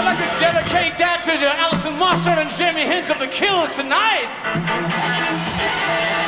like to dedicate that to Alison Mosshart and Jamie Hince of the Killers tonight.